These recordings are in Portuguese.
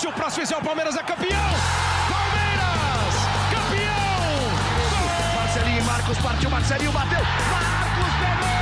Se o próximo fizer, o Palmeiras é campeão! Palmeiras! Campeão! Gol! Marcelinho, Marcos partiu, Marcelinho bateu! Marcos pegou!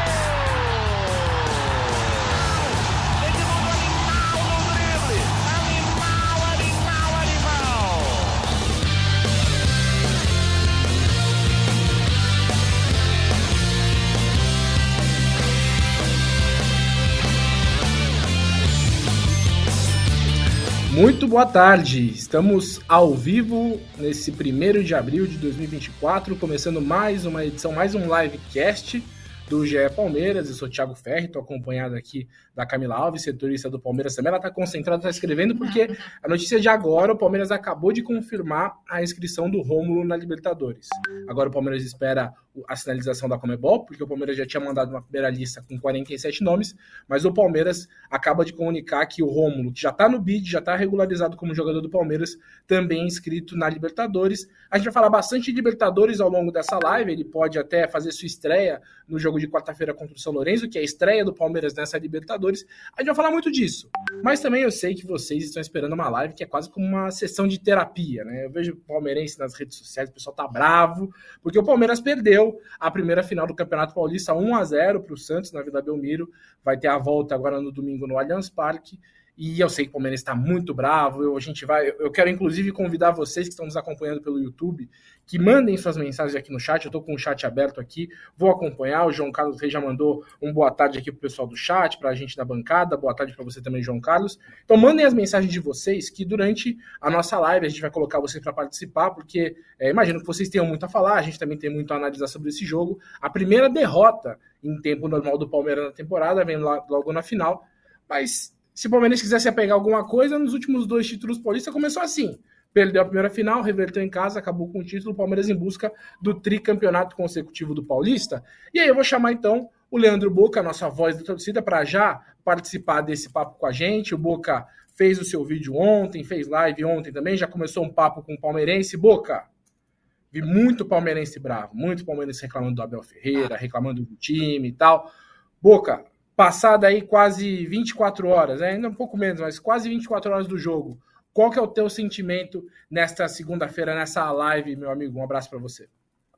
Muito boa tarde, estamos ao vivo nesse 1º de abril de 2024, começando mais uma edição, mais um livecast do GE Palmeiras. Eu sou o Thiago Ferri, estou acompanhado aqui da Camila Alves, setorista do Palmeiras também. Ela está concentrada, está escrevendo, porque a notícia de agora, o Palmeiras acabou de confirmar a inscrição do Rômulo na Libertadores. Agora o Palmeiras espera a sinalização da Conmebol, porque o Palmeiras já tinha mandado uma primeira lista com 47 nomes, mas o Palmeiras acaba de comunicar que o Rômulo, que já está no bid, já está regularizado como jogador do Palmeiras, também é inscrito na Libertadores. A gente vai falar bastante de Libertadores ao longo dessa live, ele pode até fazer sua estreia no jogo de quarta-feira contra o São Lourenço, que é a estreia do Palmeiras nessa Libertadores. A gente vai falar muito disso, mas também eu sei que vocês estão esperando uma live que é quase como uma sessão de terapia, né? Eu vejo palmeirense nas redes sociais, o pessoal tá bravo, porque o Palmeiras perdeu a primeira final do Campeonato Paulista 1-0 para o Santos na Vila Belmiro. Vai ter a volta agora no domingo no Allianz Parque. E eu sei que o Palmeiras está muito bravo. Eu quero inclusive convidar vocês que estão nos acompanhando pelo YouTube que mandem suas mensagens aqui no chat. Eu estou com o chat aberto aqui, vou acompanhar. O João Carlos Reis já mandou um boa tarde aqui para o pessoal do chat, para a gente da bancada. Boa tarde para você também, João Carlos. Então mandem as mensagens de vocês, que durante a nossa live a gente vai colocar vocês para participar, porque imagino que vocês tenham muito a falar, a gente também tem muito a analisar sobre esse jogo. A primeira derrota em tempo normal do Palmeiras na temporada vem logo na final, mas se o Palmeiras quisesse apegar alguma coisa, nos últimos 2 títulos paulistas começou assim. Perdeu a primeira final, reverteu em casa, acabou com o título, o Palmeiras em busca do tricampeonato consecutivo do Paulista. E aí eu vou chamar então o Leandro Boca, a nossa voz da torcida, para já participar desse papo com a gente. O Boca fez o seu vídeo ontem, fez live ontem também, já começou um papo com o palmeirense. Boca, vi muito palmeirense bravo, muito palmeirense reclamando do Abel Ferreira, reclamando do time e tal. Boca, passada aí quase 24 horas, ainda um pouco menos, mas quase 24 horas do jogo, qual que é o teu sentimento nesta segunda-feira, nessa live, meu amigo? Um abraço para você.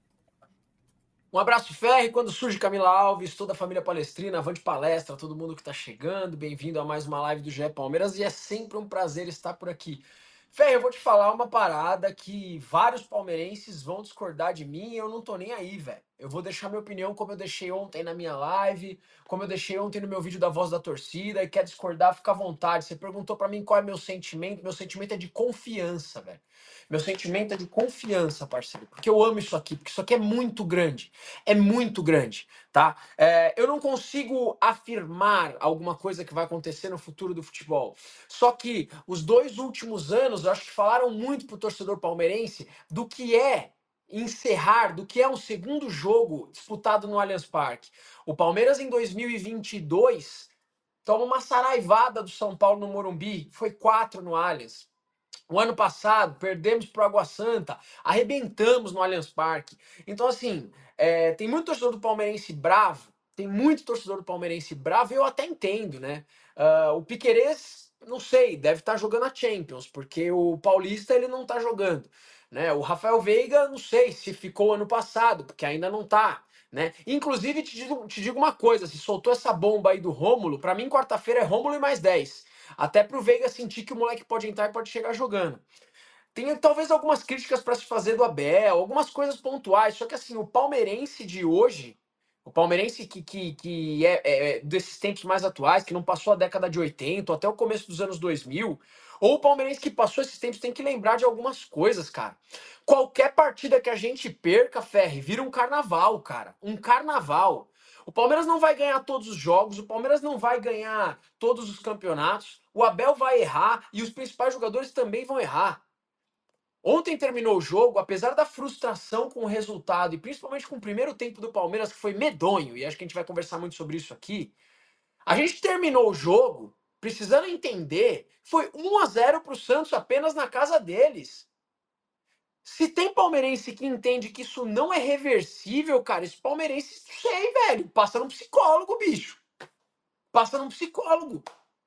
Um abraço, Ferri. Quando surge Camila Alves, toda a família palestrina, avante palestra, todo mundo que está chegando, bem-vindo a mais uma live do GE Palmeiras e é sempre um prazer estar por aqui. Ferri, eu vou te falar uma parada que vários palmeirenses vão discordar de mim e eu não tô nem aí, velho. Eu vou deixar minha opinião como eu deixei ontem na minha live, como eu deixei ontem no meu vídeo da Voz da Torcida, e quer discordar, fica à vontade. Você perguntou pra mim qual é meu sentimento é de confiança, velho. Meu sentimento é de confiança, parceiro, porque eu amo isso aqui, porque isso aqui é muito grande, tá? Eu não consigo afirmar alguma coisa que vai acontecer no futuro do futebol, só que os 2 últimos anos, eu acho que falaram muito pro torcedor palmeirense do que é um segundo jogo disputado no Allianz Parque. O Palmeiras em 2022 toma uma saraivada do São Paulo no Morumbi, foi 4 no Allianz. O ano passado perdemos pro Água Santa, arrebentamos no Allianz Parque. Então assim, tem muito torcedor do palmeirense bravo, eu até entendo, né? O Piquerez, não sei, deve estar jogando a Champions, porque o Paulista ele não tá jogando, né? O Rafael Veiga, não sei se ficou ano passado, porque ainda não tá, né? Inclusive, te digo uma coisa, se soltou essa bomba aí do Rômulo, pra mim quarta-feira é Rômulo e mais 10. Até pro Veiga sentir que o moleque pode entrar e pode chegar jogando. Tem talvez algumas críticas para se fazer do Abel, algumas coisas pontuais, só que assim, o palmeirense de hoje, o palmeirense que é desses tempos mais atuais, que não passou a década de 80 ou até o começo dos anos 2000, ou o palmeirense que passou esses tempos tem que lembrar de algumas coisas, cara. Qualquer partida que a gente perca, Ferri, vira um carnaval, cara. Um carnaval. O Palmeiras não vai ganhar todos os jogos, o Palmeiras não vai ganhar todos os campeonatos, o Abel vai errar e os principais jogadores também vão errar. Ontem terminou o jogo, apesar da frustração com o resultado e principalmente com o primeiro tempo do Palmeiras, que foi medonho, e acho que a gente vai conversar muito sobre isso aqui. A gente terminou o jogo precisando entender, foi 1-0 pro Santos apenas na casa deles. Se tem palmeirense que entende que isso não é reversível, cara, esse palmeirense, sei, velho, passa num psicólogo, bicho. Passa num psicólogo.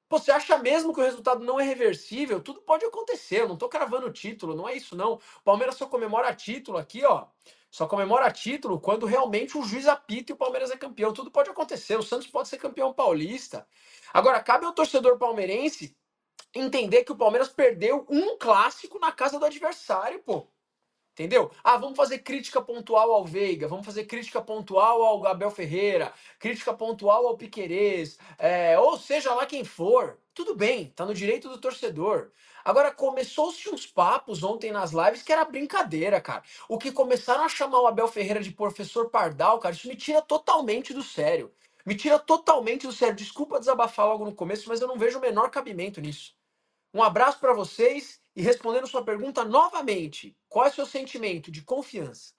Pô, você acha mesmo que o resultado não é reversível? Tudo pode acontecer, eu não tô cravando o título, não é isso não. O Palmeiras só comemora título aqui, ó. Só comemora título quando realmente o juiz apita e o Palmeiras é campeão. Tudo pode acontecer, o Santos pode ser campeão paulista. Agora, cabe ao torcedor palmeirense entender que o Palmeiras perdeu um clássico na casa do adversário, pô. Entendeu? Ah, vamos fazer crítica pontual ao Veiga, vamos fazer crítica pontual ao Abel Ferreira, crítica pontual ao Piquerez, ou seja lá quem for. Tudo bem, tá no direito do torcedor. Agora, começou-se uns papos ontem nas lives que era brincadeira, cara. O que começaram a chamar o Abel Ferreira de professor Pardal, cara, isso me tira totalmente do sério. Me tira totalmente do sério. Desculpa desabafar logo no começo, mas eu não vejo o menor cabimento nisso. Um abraço para vocês e respondendo sua pergunta novamente, qual é o seu sentimento de confiança?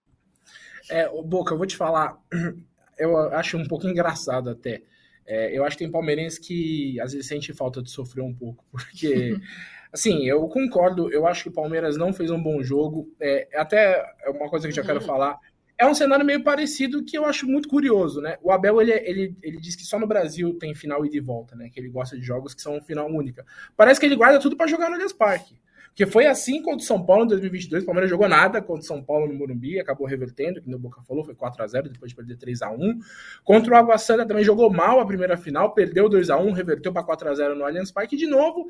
Boca, eu vou te falar, eu acho um pouco engraçado até. Eu acho que tem palmeirense que às vezes sente falta de sofrer um pouco, porque, assim, eu concordo, eu acho que o Palmeiras não fez um bom jogo, até é uma coisa que eu já quero falar, é um cenário meio parecido que eu acho muito curioso, né? O Abel, ele diz que só no Brasil tem final ida e volta, né? Que ele gosta de jogos que são final única. Parece que ele guarda tudo para jogar no Allianz Parque. Porque foi assim contra o São Paulo em 2022, o Palmeiras jogou nada contra o São Paulo no Morumbi, acabou revertendo, que o Boca falou, foi 4-0, depois de perder 3-1. Contra o Água Santa também jogou mal a primeira final, perdeu 2-1, reverteu para 4-0 no Allianz Parque. E de novo,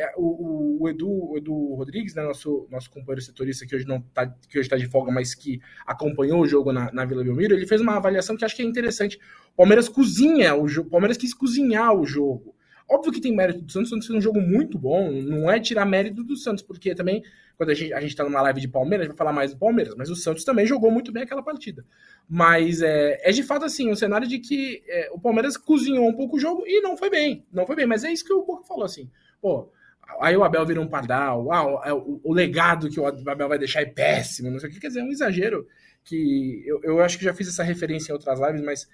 o Edu Rodrigues, né, nosso companheiro setorista, que hoje está de folga, mas que acompanhou o jogo na Vila Belmiro, ele fez uma avaliação que acho que é interessante. O Palmeiras cozinha o jogo, o Palmeiras quis cozinhar o jogo. Óbvio que tem mérito do Santos, o Santos fez um jogo muito bom, não é tirar mérito do Santos, porque também, quando a gente tá numa live de Palmeiras, a gente vai falar mais do Palmeiras, mas o Santos também jogou muito bem aquela partida. Mas é de fato assim, um cenário de que o Palmeiras cozinhou um pouco o jogo e não foi bem, mas é isso que o Boca falou, assim, pô, aí o Abel vira um pardal, o legado que o Abel vai deixar é péssimo, não sei o que, quer dizer, é um exagero que eu acho que já fiz essa referência em outras lives, mas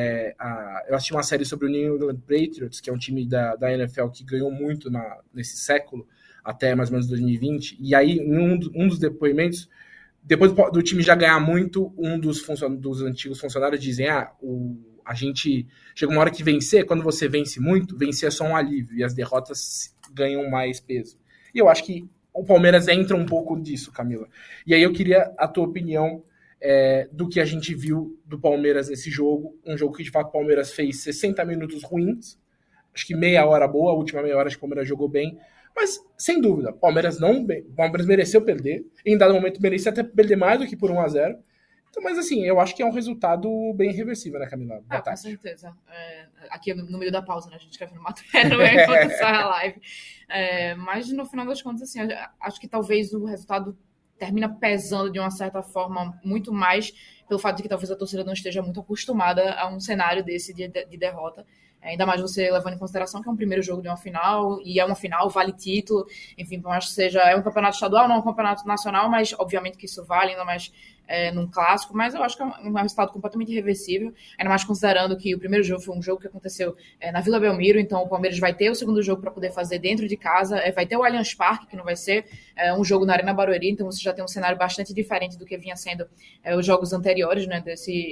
eu assisti uma série sobre o New England Patriots, que é um time da NFL que ganhou muito nesse século, até mais ou menos 2020, e aí em um dos depoimentos, depois do time já ganhar muito, um dos antigos funcionários dizem, a gente chega uma hora que vencer, quando você vence muito, vencer é só um alívio, e as derrotas ganham mais peso. E eu acho que o Palmeiras entra um pouco disso, Camila. E aí eu queria a tua opinião do que a gente viu do Palmeiras nesse jogo, um jogo que de fato o Palmeiras fez 60 minutos ruins, acho que meia hora boa, a última meia hora acho que o Palmeiras jogou bem, mas sem dúvida, o Palmeiras mereceu perder, em dado momento merecia até perder mais do que por 1-0, então, mas assim, eu acho que é um resultado bem reversível, né, Camila? Com certeza. Aqui no meio da pausa, né, a gente escrevendo matéria, não é enquanto sai a live, mas no final das contas, assim, acho que talvez o resultado termina pesando de uma certa forma muito mais pelo fato de que talvez a torcida não esteja muito acostumada a um cenário desse de derrota. Ainda mais você levando em consideração que é um primeiro jogo de uma final, e é uma final, vale título, enfim, por mais que seja, é um campeonato estadual, não é um campeonato nacional, mas obviamente que isso vale, ainda mais num clássico, mas eu acho que é um resultado completamente irreversível, ainda mais considerando que o primeiro jogo foi um jogo que aconteceu na Vila Belmiro, então o Palmeiras vai ter o segundo jogo para poder fazer dentro de casa, vai ter o Allianz Parque, que não vai ser um jogo na Arena Barueri, então você já tem um cenário bastante diferente do que vinha sendo os jogos anteriores, né,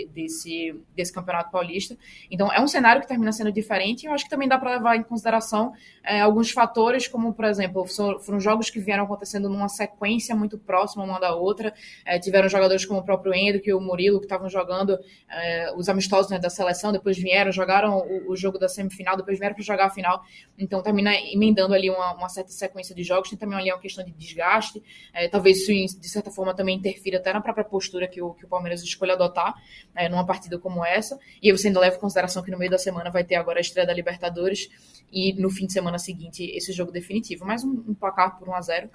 desse Campeonato Paulista. Então é um cenário que termina sendo diferente, e eu acho que também dá para levar em consideração alguns fatores, como, por exemplo, foram jogos que vieram acontecendo numa sequência muito próxima uma da outra, tiveram jogadores como o próprio Endo, que o Murilo, que estavam jogando os amistosos, né, da seleção, depois jogaram o jogo da semifinal, depois vieram para jogar a final, então termina emendando ali uma certa sequência de jogos, tem também ali uma questão de desgaste, talvez isso de certa forma também interfira até na própria postura que o Palmeiras escolhe adotar numa partida como essa, e aí você ainda leva em consideração que no meio da semana vai ter agora a estreia da Libertadores, e no fim de semana seguinte esse jogo definitivo, mas um placar por 1-0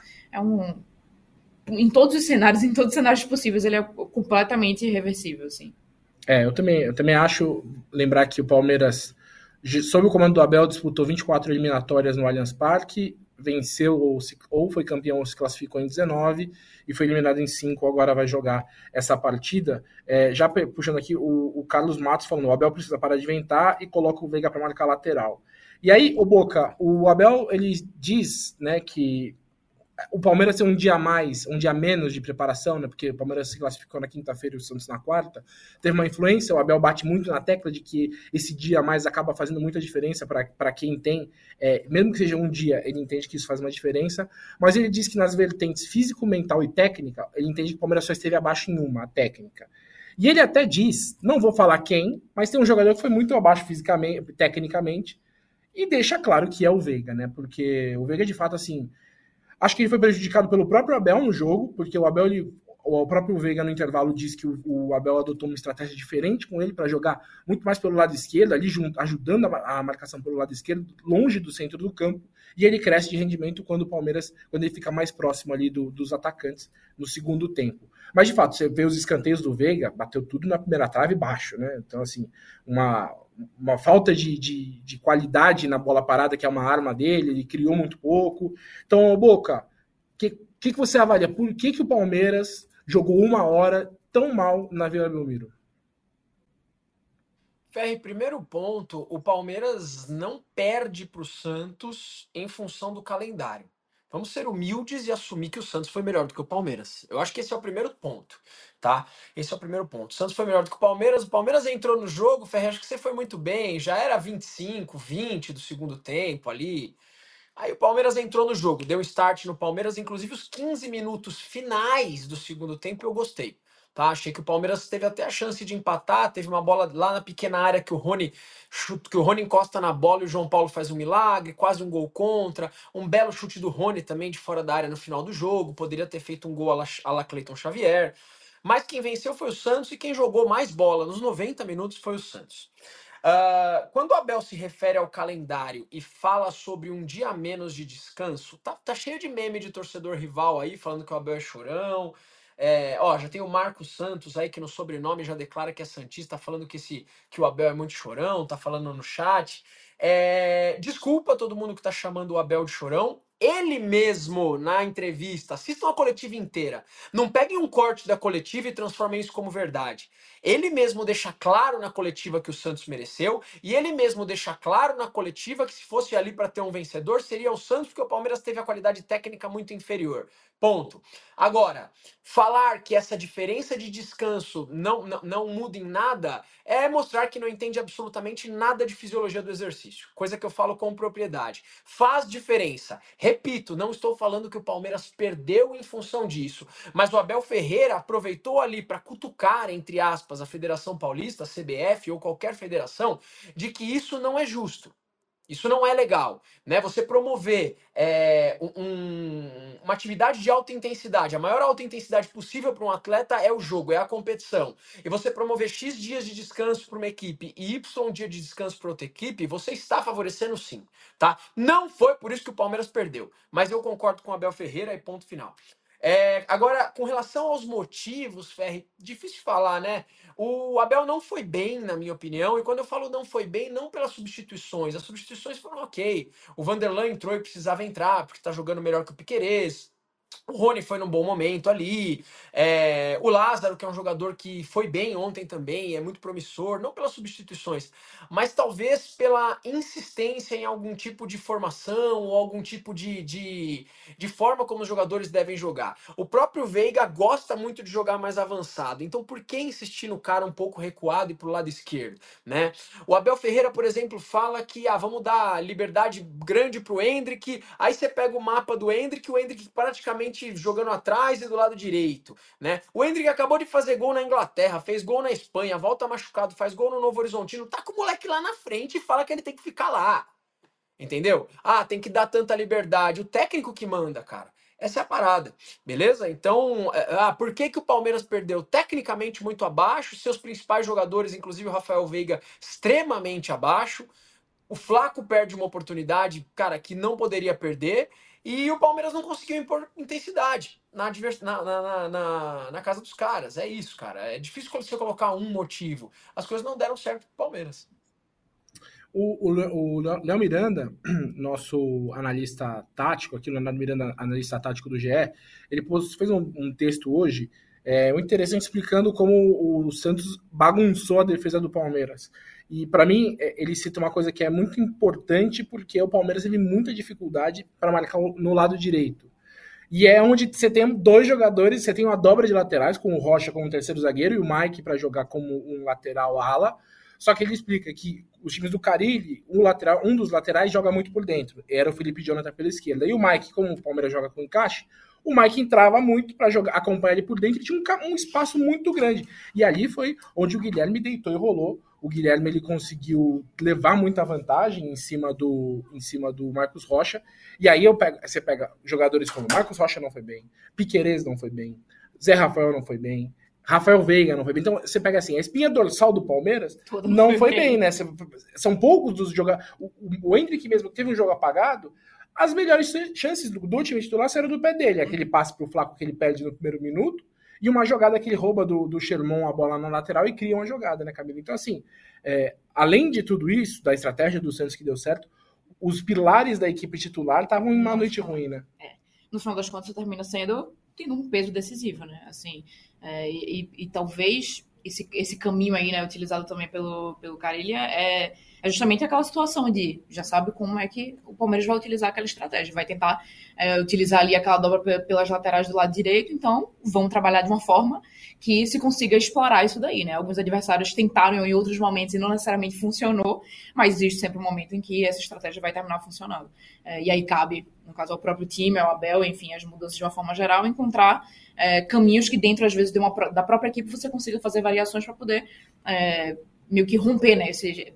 em todos os cenários possíveis, ele é completamente irreversível, assim. Eu também acho, lembrar que o Palmeiras, sob o comando do Abel, disputou 24 eliminatórias no Allianz Parque, venceu ou foi campeão ou se classificou em 19 e foi eliminado em 5, agora vai jogar essa partida. Já puxando aqui, o Carlos Matos falando, o Abel precisa parar de inventar e coloca o Veiga para marcar lateral. E aí, o Boca, o Abel, ele diz, né, que o Palmeiras tem um dia a mais, um dia a menos de preparação, né? Porque o Palmeiras se classificou na quinta-feira e o Santos na quarta. Teve uma influência, o Abel bate muito na tecla de que esse dia a mais acaba fazendo muita diferença para quem tem, mesmo que seja um dia, ele entende que isso faz uma diferença, mas ele diz que nas vertentes físico, mental e técnica, ele entende que o Palmeiras só esteve abaixo em uma, a técnica. E ele até diz, não vou falar quem, mas tem um jogador que foi muito abaixo fisicamente, tecnicamente, e deixa claro que é o Veiga, né? Porque o Veiga, de fato, assim, acho que ele foi prejudicado pelo próprio Abel no jogo, porque o próprio Veiga no intervalo disse que o Abel adotou uma estratégia diferente com ele para jogar muito mais pelo lado esquerdo, ali ajudando a marcação pelo lado esquerdo, longe do centro do campo, e ele cresce de rendimento quando ele fica mais próximo ali dos atacantes no segundo tempo. Mas, de fato, você vê os escanteios do Veiga, bateu tudo na primeira trave baixo, né? Então, assim, uma falta de qualidade na bola parada, que é uma arma dele, ele criou muito pouco. Então, Boca, o que você avalia? Por que o Palmeiras jogou uma hora tão mal na Vila Belmiro? Ferri, primeiro ponto, o Palmeiras não perde para o Santos em função do calendário. Vamos ser humildes e assumir que o Santos foi melhor do que o Palmeiras. Eu acho que esse é o primeiro ponto, tá? Esse é o primeiro ponto. O Santos foi melhor do que o Palmeiras entrou no jogo, Ferri, acho que você foi muito bem, já era 25, 20 do segundo tempo ali. Aí o Palmeiras entrou no jogo, deu start no Palmeiras, inclusive os 15 minutos finais do segundo tempo eu gostei. Tá? Achei que o Palmeiras teve até a chance de empatar, teve uma bola lá na pequena área que o Rony encosta na bola e o João Paulo faz um milagre, quase um gol contra, um belo chute do Rony também de fora da área no final do jogo, poderia ter feito um gol à la Cleiton Xavier, mas quem venceu foi o Santos e quem jogou mais bola nos 90 minutos foi o Santos. Quando o Abel se refere ao calendário e fala sobre um dia a menos de descanso, tá cheio de meme de torcedor rival aí, falando que o Abel é chorão. Já tem o Marcos Santos aí que no sobrenome já declara que é santista, falando que o Abel é muito chorão, tá falando no chat. Desculpa todo mundo que tá chamando o Abel de chorão. Ele mesmo, na entrevista, assistam a coletiva inteira. Não peguem um corte da coletiva e transformem isso como verdade. Ele mesmo deixa claro na coletiva que o Santos mereceu, e ele mesmo deixa claro na coletiva que se fosse ali para ter um vencedor, seria o Santos, porque o Palmeiras teve a qualidade técnica muito inferior. Ponto. Agora, falar que essa diferença de descanso não muda em nada é mostrar que não entende absolutamente nada de fisiologia do exercício. Coisa que eu falo com propriedade. Faz diferença. Repito, não estou falando que o Palmeiras perdeu em função disso, mas o Abel Ferreira aproveitou ali para cutucar, entre aspas, a Federação Paulista, a CBF ou qualquer federação, de que isso não é justo. Isso não é legal, né? Você promover uma atividade de alta intensidade, a maior alta intensidade possível para um atleta é o jogo, é a competição. E você promover X dias de descanso para uma equipe e Y dia de descanso para outra equipe, você está favorecendo sim, tá? Não foi por isso que o Palmeiras perdeu, mas eu concordo com o Abel Ferreira e ponto final. Agora, com relação aos motivos, Ferri, difícil de falar, né? O Abel não foi bem, na minha opinião, e quando eu falo não foi bem, não pelas substituições, as substituições foram ok. O Vanderlan entrou e precisava entrar, porque tá jogando melhor que o Piquerez. O Rony foi num bom momento ali. O Lázaro, que é um jogador que foi bem ontem também, é muito promissor, não pelas substituições, mas talvez pela insistência em algum tipo de formação ou algum tipo de forma como os jogadores devem jogar. O próprio Veiga gosta muito de jogar mais avançado, então por que insistir no cara um pouco recuado e pro lado esquerdo, né? O Abel Ferreira, por exemplo, fala que vamos dar liberdade grande pro Endrick, aí você pega o mapa do Endrick, o Endrick praticamente jogando atrás e do lado direito, né? O Endrick acabou de fazer gol na Inglaterra, fez gol na Espanha, volta machucado, faz gol no Novo Horizontino, tá com o moleque lá na frente e fala que ele tem que ficar lá, entendeu? Tem que dar tanta liberdade, o técnico que manda, cara. Essa é a parada, beleza? Então, por que o Palmeiras perdeu? Tecnicamente muito abaixo, seus principais jogadores, inclusive o Rafael Veiga, extremamente abaixo. O Flaco perde uma oportunidade, cara, que não poderia perder. E o Palmeiras não conseguiu impor intensidade na casa dos caras. É isso, cara. É difícil você colocar um motivo. As coisas não deram certo pro Palmeiras. O Léo Miranda, nosso analista tático, aqui o Leonardo Miranda, analista tático do GE, ele fez um texto hoje muito interessante explicando como o Santos bagunçou a defesa do Palmeiras. E para mim, ele cita uma coisa que é muito importante, porque o Palmeiras teve muita dificuldade para marcar no lado direito. E é onde você tem dois jogadores, você tem uma dobra de laterais, com o Rocha como terceiro zagueiro e o Mike para jogar como um lateral ala. Só que ele explica que os times do Carille, um dos laterais joga muito por dentro. Era o Felipe Jonathan pela esquerda. E o Mike, como o Palmeiras joga com encaixe, o Mike entrava muito para acompanhar ele por dentro e tinha um espaço muito grande. E ali foi onde o Guilherme deitou e rolou. O Guilherme ele conseguiu levar muita vantagem em cima do Marcos Rocha. E aí você pega jogadores como Marcos Rocha não foi bem, Piquerez não foi bem, Zé Rafael não foi bem, Rafael Veiga não foi bem. Então você pega assim, a espinha dorsal do Palmeiras não foi bem, né? São poucos dos jogadores. O Endrick mesmo teve um jogo apagado. As melhores chances do time titular saíram do pé dele. Aquele passe pro Flaco que ele perde no primeiro minuto e uma jogada que ele rouba do Sherman a bola na lateral e cria uma jogada, né, Camila? Então, assim, além de tudo isso, da estratégia do Santos que deu certo, os pilares da equipe titular estavam em uma noite ruim, né? No final das contas, você termina tendo um peso decisivo, né? Assim, e talvez esse caminho aí, né, utilizado também pelo Carille é justamente aquela situação de já sabe como é que o Palmeiras vai utilizar aquela estratégia, vai tentar utilizar ali aquela dobra pelas laterais do lado direito, então vão trabalhar de uma forma que se consiga explorar isso daí, né? Alguns adversários tentaram em outros momentos e não necessariamente funcionou, mas existe sempre um momento em que essa estratégia vai terminar funcionando. E aí cabe, no caso, ao próprio time, ao Abel, enfim, as mudanças de uma forma geral, encontrar caminhos que dentro, às vezes, da própria equipe você consiga fazer variações para poder meio que romper, né?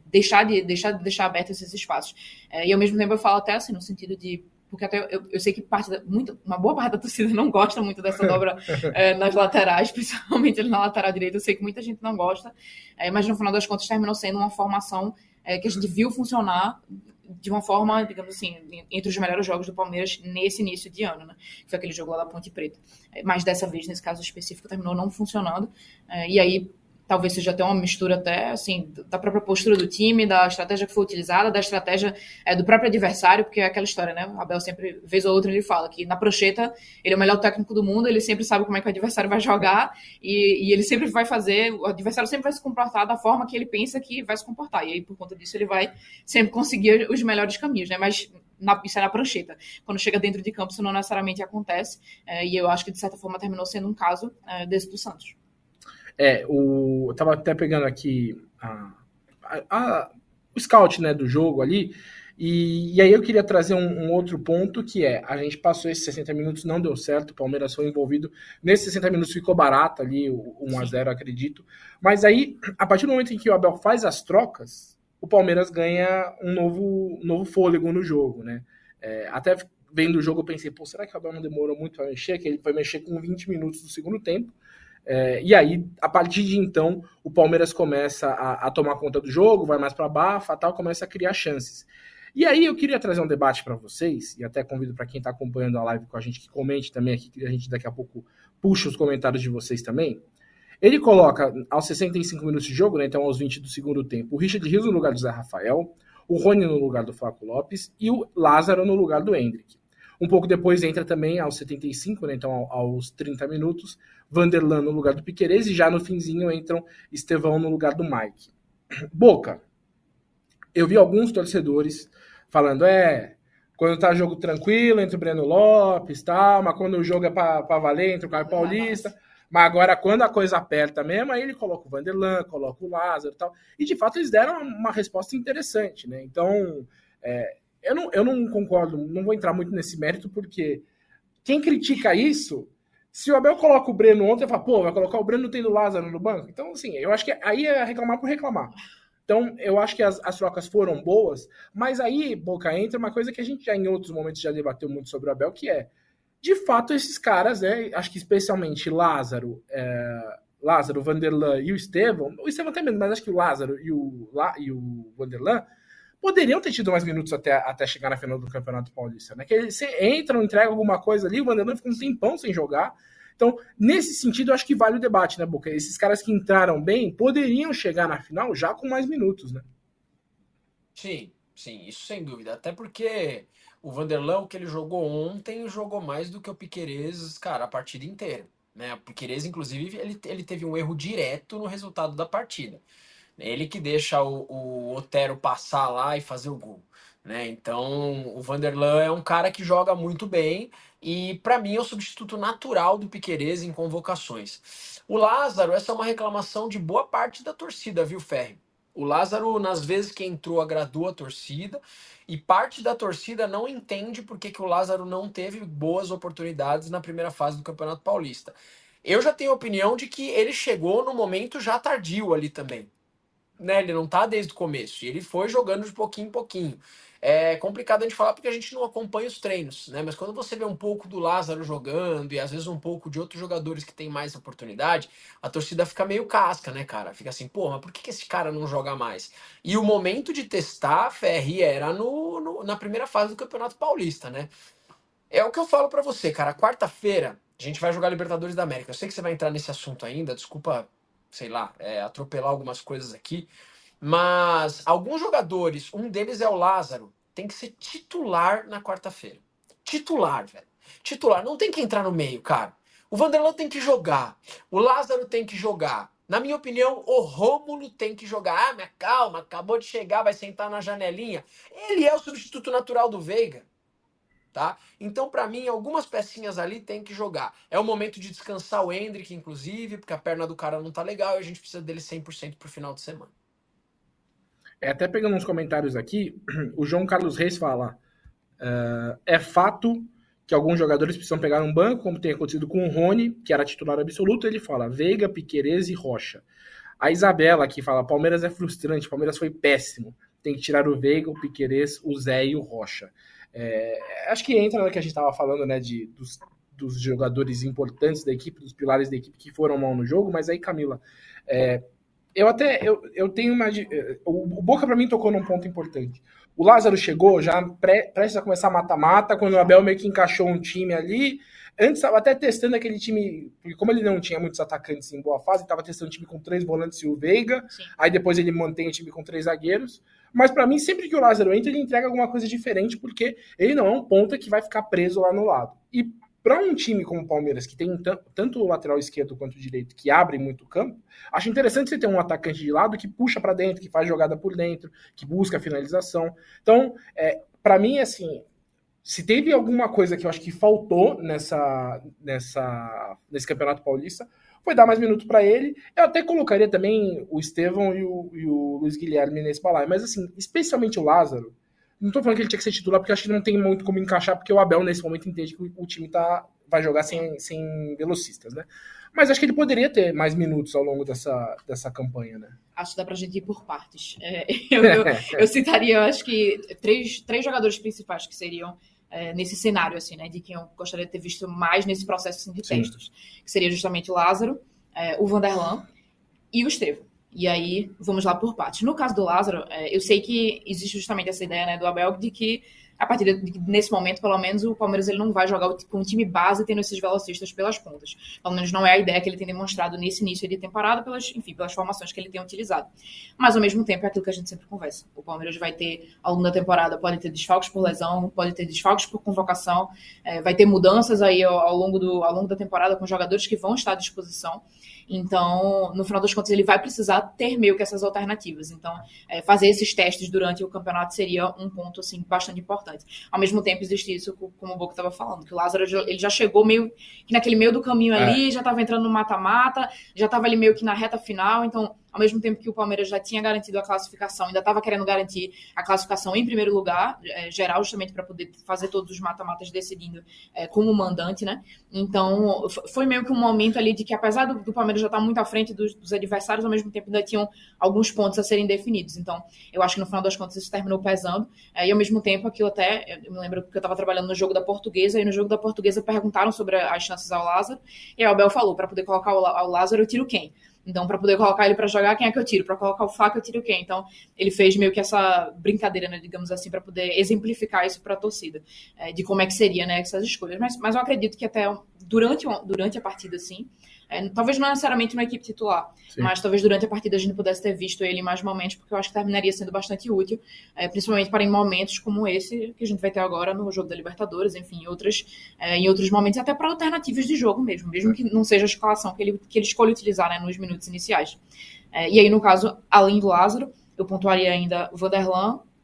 Deixar abertos esses espaços. E ao mesmo tempo eu falo até assim, no sentido de... Porque até eu sei que uma boa parte da torcida não gosta muito dessa dobra nas laterais, principalmente na lateral direita. Eu sei que muita gente não gosta, mas no final das contas terminou sendo uma formação que a gente viu funcionar de uma forma, digamos assim, entre os melhores jogos do Palmeiras nesse início de ano, né? Que foi aquele jogo lá da Ponte Preta. Mas dessa vez, nesse caso específico, terminou não funcionando. E aí talvez seja até uma mistura até, assim, da própria postura do time, da estratégia que foi utilizada, da estratégia do próprio adversário, porque é aquela história, né? O Abel sempre, vez ou outra, ele fala que na prancheta ele é o melhor técnico do mundo, ele sempre sabe como é que o adversário vai jogar e ele sempre vai fazer, o adversário sempre vai se comportar da forma que ele pensa que vai se comportar. E aí, por conta disso, ele vai sempre conseguir os melhores caminhos, né? Mas isso é na prancheta. Quando chega dentro de campo, isso não necessariamente acontece. E eu acho que, de certa forma, terminou sendo um caso desse do Santos. Eu tava até pegando aqui o scout, né, do jogo ali, e aí eu queria trazer um outro ponto, que a gente passou esses 60 minutos, não deu certo, o Palmeiras foi envolvido, nesses 60 minutos ficou barato ali, o 1-0, acredito, mas aí, a partir do momento em que o Abel faz as trocas, o Palmeiras ganha um novo fôlego no jogo, né, até vendo o jogo eu pensei, será que o Abel não demorou muito a mexer, que ele foi mexer com 20 minutos do segundo tempo. E aí, a partir de então, o Palmeiras começa a tomar conta do jogo, vai mais para baixo, tal, começa a criar chances. E aí eu queria trazer um debate para vocês, e até convido para quem está acompanhando a live com a gente que comente também aqui, que a gente daqui a pouco puxa os comentários de vocês também. Ele coloca aos 65 minutos de jogo, né, então aos 20 do segundo tempo, o Richard Rios no lugar do Zé Rafael, o Rony no lugar do Flaco Lopes e o Lázaro no lugar do Endrick. Um pouco depois entra também aos 75, né, então aos 30 minutos, Vanderlan no lugar do Piquerez e já no finzinho entram Estevão no lugar do Mike. Boca, eu vi alguns torcedores falando, quando tá jogo tranquilo, entra o Breno Lopes, tal, mas quando o jogo é pra valer, entra o Caio Paulista, mas agora quando a coisa aperta mesmo, aí ele coloca o Vanderlan, coloca o Lázaro e tal, e de fato eles deram uma resposta interessante, né, então... Eu não concordo, não vou entrar muito nesse mérito, porque quem critica isso, se o Abel coloca o Breno ontem, fala, vai colocar o Breno tendo o Lázaro no banco? Então, assim, eu acho que aí é reclamar por reclamar. Então, eu acho que as trocas foram boas, mas aí, Boca, entra uma coisa que a gente já em outros momentos já debateu muito sobre o Abel, que de fato, esses caras, acho que especialmente Lázaro, Vanderlan e o Estevão até mesmo, mas acho que o Lázaro e o Vanderlan, poderiam ter tido mais minutos até chegar na final do Campeonato Paulista, né? Que eles entram, entregam alguma coisa ali, o Vanderlan fica um tempão sem jogar. Então, nesse sentido, eu acho que vale o debate, né, Boca? Esses caras que entraram bem poderiam chegar na final já com mais minutos, né? Sim, isso sem dúvida. Até porque o Vanderlan, o que ele jogou ontem, jogou mais do que o Piquerez, cara, a partida inteira, né? O Piquerez, inclusive, ele teve um erro direto no resultado da partida. Ele que deixa o Otero passar lá e fazer o gol. né? Então, o Vanderlan é um cara que joga muito bem e, para mim, é o substituto natural do Piquerez em convocações. O Lázaro, essa é uma reclamação de boa parte da torcida, viu, Ferri? O Lázaro, nas vezes que entrou, agradou a torcida e parte da torcida não entende por que o Lázaro não teve boas oportunidades na primeira fase do Campeonato Paulista. Eu já tenho a opinião de que ele chegou no momento já tardio ali também, né? Ele não tá desde o começo, e ele foi jogando de pouquinho em pouquinho. É complicado a gente falar porque a gente não acompanha os treinos, né? Mas quando você vê um pouco do Lázaro jogando e às vezes um pouco de outros jogadores que têm mais oportunidade, a torcida fica meio casca, né, cara? Fica assim, pô, mas por que esse cara não joga mais? E o momento de testar, Ferri, era na primeira fase do Campeonato Paulista, né? É o que eu falo pra você, cara. Quarta-feira a gente vai jogar Libertadores da América. Eu sei que você vai entrar nesse assunto ainda, desculpa, sei lá, atropelar algumas coisas aqui. Mas alguns jogadores, um deles é o Lázaro, tem que ser titular na quarta-feira. Titular, velho. Titular, não tem que entrar no meio, cara. O Vanderlan tem que jogar. O Lázaro tem que jogar. Na minha opinião, o Rômulo tem que jogar. Ah, mas calma, acabou de chegar, vai sentar na janelinha. Ele é o substituto natural do Veiga. Tá? Então, para mim, algumas pecinhas ali tem que jogar. É o momento de descansar o Endrick, inclusive, porque a perna do cara não tá legal e a gente precisa dele 100% pro final de semana. Até pegando uns comentários aqui, o João Carlos Reis fala: é fato que alguns jogadores precisam pegar um banco, como tem acontecido com o Rony, que era titular absoluto. Ele fala: Veiga, Piquerez e Rocha. A Isabela aqui fala: Palmeiras é frustrante, Palmeiras foi péssimo. Tem que tirar o Veiga, o Piquerez, o Zé e o Rocha. Acho que entra no que a gente estava falando, né, dos jogadores importantes da equipe, dos pilares da equipe que foram mal no jogo, mas aí, Camila, eu tenho uma... O Boca, para mim, tocou num ponto importante. O Lázaro chegou já prestes a começar mata-mata, quando o Abel meio que encaixou um time ali. Antes estava até testando aquele time, porque como ele não tinha muitos atacantes em boa fase, estava testando um time com 3 volantes e o Veiga. Sim. Aí depois ele mantém o time com 3 zagueiros. Mas para mim, sempre que o Lázaro entra, ele entrega alguma coisa diferente, porque ele não é um ponta que vai ficar preso lá no lado. E para um time como o Palmeiras, que tem tanto o lateral esquerdo quanto o direito, que abre muito o campo, acho interessante você ter um atacante de lado que puxa para dentro, que faz jogada por dentro, que busca a finalização. Então, para mim, assim, se teve alguma coisa que eu acho que faltou nesse Campeonato Paulista, foi dar mais minutos para ele. Eu até colocaria também o Estevão e o Luiz Guilherme nesse balaio. Mas, assim, especialmente o Lázaro, não tô falando que ele tinha que ser titular, porque acho que não tem muito como encaixar, porque o Abel, nesse momento, entende que o time vai jogar sem velocistas, né? Mas acho que ele poderia ter mais minutos ao longo dessa campanha, né? Acho que dá pra gente ir por partes. Eu citaria, eu acho que, três jogadores principais que seriam nesse cenário, assim, né, de quem eu gostaria de ter visto mais nesse processo assim, de testes, que seria justamente o Lázaro, o Vanderlan e o Estevão. E aí, vamos lá por partes. No caso do Lázaro, eu sei que existe justamente essa ideia, né, do Abel de que, a partir nesse momento, pelo menos, o Palmeiras ele não vai jogar com o time base tendo esses velocistas pelas pontas. Pelo menos não é a ideia que ele tem demonstrado nesse início de temporada, pelas formações que ele tem utilizado. Mas, ao mesmo tempo, é aquilo que a gente sempre conversa. O Palmeiras vai ter, ao longo da temporada, pode ter desfalques por lesão, pode ter desfalques por convocação, vai ter mudanças aí ao longo da temporada com jogadores que vão estar à disposição. Então, no final das contas, ele vai precisar ter meio que essas alternativas. Então, fazer esses testes durante o campeonato seria um ponto, assim, bastante importante. Ao mesmo tempo, existe isso, como o Boca estava falando, que o Lázaro ele já chegou meio que naquele meio do caminho ali, já estava entrando no mata-mata, já estava ali meio que na reta final. Então, ao mesmo tempo que o Palmeiras já tinha garantido a classificação, ainda estava querendo garantir a classificação em primeiro lugar, geral, justamente para poder fazer todos os mata-matas decidindo como mandante, né? Então, foi meio que um momento ali de que, apesar do Palmeiras já estar muito à frente dos adversários, ao mesmo tempo ainda tinham alguns pontos a serem definidos. Então, eu acho que no final das contas isso terminou pesando. E ao mesmo tempo, aquilo até, eu me lembro que eu estava trabalhando no jogo da Portuguesa, e no jogo da Portuguesa perguntaram sobre as chances ao Lázaro, e aí o Abel falou, para poder colocar ao Lázaro, eu tiro quem? Então, para poder colocar ele para jogar, quem é que eu tiro? Para colocar o Flaco, eu tiro quem? Então, ele fez meio que essa brincadeira, né, digamos assim, para poder exemplificar isso para a torcida, de como é que seria, né, essas escolhas. Mas eu acredito que até durante a partida, assim, talvez não necessariamente na equipe titular, sim, mas talvez durante a partida a gente pudesse ter visto ele em mais momentos, porque eu acho que terminaria sendo bastante útil, principalmente para em momentos como esse que a gente vai ter agora no jogo da Libertadores, enfim, em outros momentos, até para alternativas de jogo mesmo que não seja a escalação que ele escolhe utilizar, né, nos minutos iniciais. E aí, no caso, além do Lázaro, eu pontuaria ainda o Vanderlan